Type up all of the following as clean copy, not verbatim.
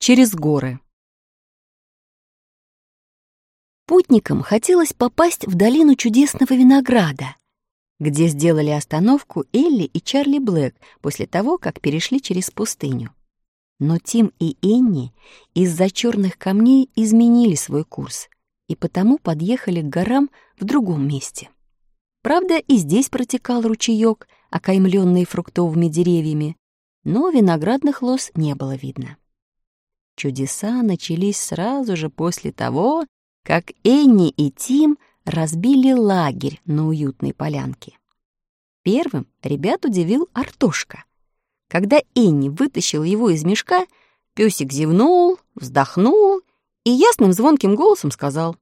через горы. Путникам хотелось попасть в долину чудесного винограда, где сделали остановку Элли и Чарли Блэк после того, как перешли через пустыню. Но Тим и Энни из-за черных камней изменили свой курс и потому подъехали к горам в другом месте. Правда, и здесь протекал ручеёк, окаймлённый фруктовыми деревьями, но виноградных лоз не было видно. Чудеса начались сразу же после того, как Энни и Тим разбили лагерь на уютной полянке. Первым ребят удивил Артошка. Когда Энни вытащил его из мешка, пёсик зевнул, вздохнул и ясным звонким голосом сказал: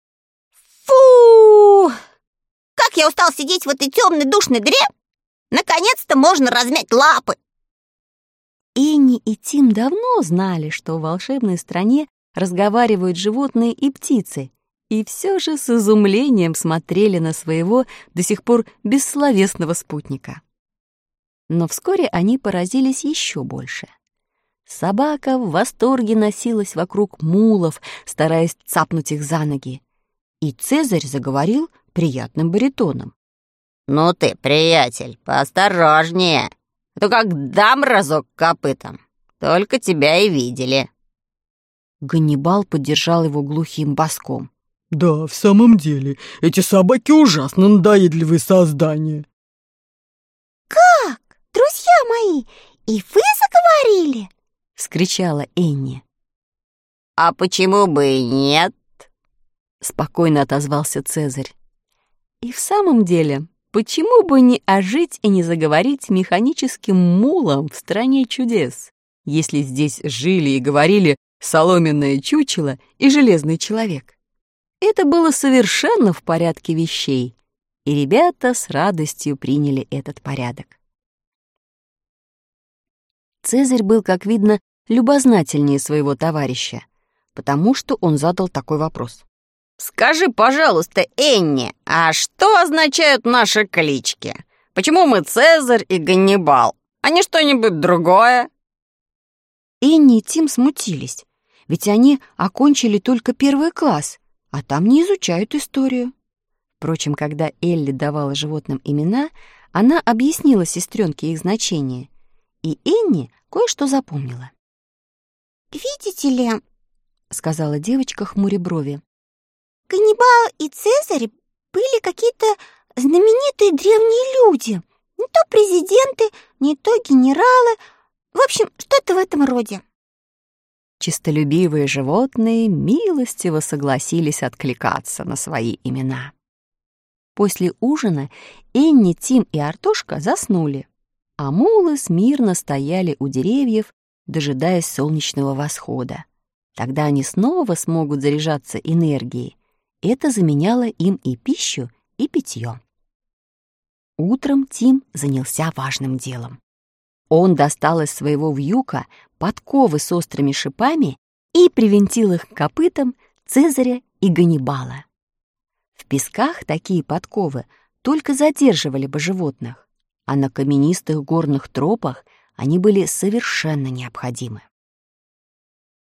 «Фу! Как я устал сидеть в этой темной душной дыре! Наконец-то можно размять лапы!» Энни и Тим давно знали, что в волшебной стране разговаривают животные и птицы, и все же с изумлением смотрели на своего до сих пор бессловесного спутника. Но вскоре они поразились еще больше. Собака в восторге носилась вокруг мулов, стараясь цапнуть их за ноги. И Цезарь заговорил приятным баритоном: «Ну ты, приятель, поосторожнее, а то как дам разок копытом, только тебя и видели». Ганнибал поддержал его глухим баском: «Да, в самом деле, эти собаки ужасно надоедливые создания». «Как, друзья мои, и вы заговорили?» — вскричала Энни. «А почему бы и нет?» — спокойно отозвался Цезарь. И в самом деле, почему бы не ожить и не заговорить механическим мулом в стране чудес, если здесь жили и говорили соломенное чучело и железный человек? Это было совершенно в порядке вещей, и ребята с радостью приняли этот порядок. Цезарь был, как видно, любознательнее своего товарища, потому что он задал такой вопрос: «Скажи, пожалуйста, Энни, а что означают наши клички? Почему мы Цезарь и Ганнибал, а не что-нибудь другое?» Энни и Тим смутились, ведь они окончили только 1 класс, а там не изучают историю. Впрочем, когда Элли давала животным имена, она объяснила сестренке их значение, и Энни кое-что запомнила. «Видите ли, — сказала девочка, хмуря брови, — Ганнибал и Цезарь были какие-то знаменитые древние люди. Не то президенты, не то генералы. В общем, что-то в этом роде». Честолюбивые животные милостиво согласились откликаться на свои имена. После ужина Энни, Тим и Артошка заснули, а мулы смирно стояли у деревьев, дожидаясь солнечного восхода. Тогда они снова смогут заряжаться энергией. Это заменяло им и пищу, и питье. Утром Тим занялся важным делом. Он достал из своего вьюка подковы с острыми шипами и привинтил их к копытам Цезаря и Ганнибала. В песках такие подковы только задерживали бы животных, а на каменистых горных тропах они были совершенно необходимы.